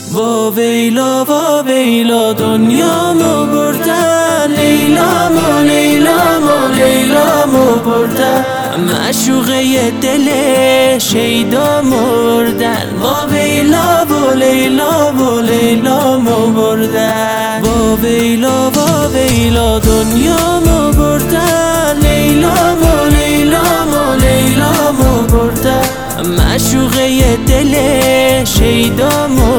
وا ویلا دنیامو بردن، لیلامو بردن، معشوقه دل شیدا مردن. وا لیلامو بردن، وا ویلا دنیامو بردن، لیلامو بردن، معشوقه دل شیدا مردن.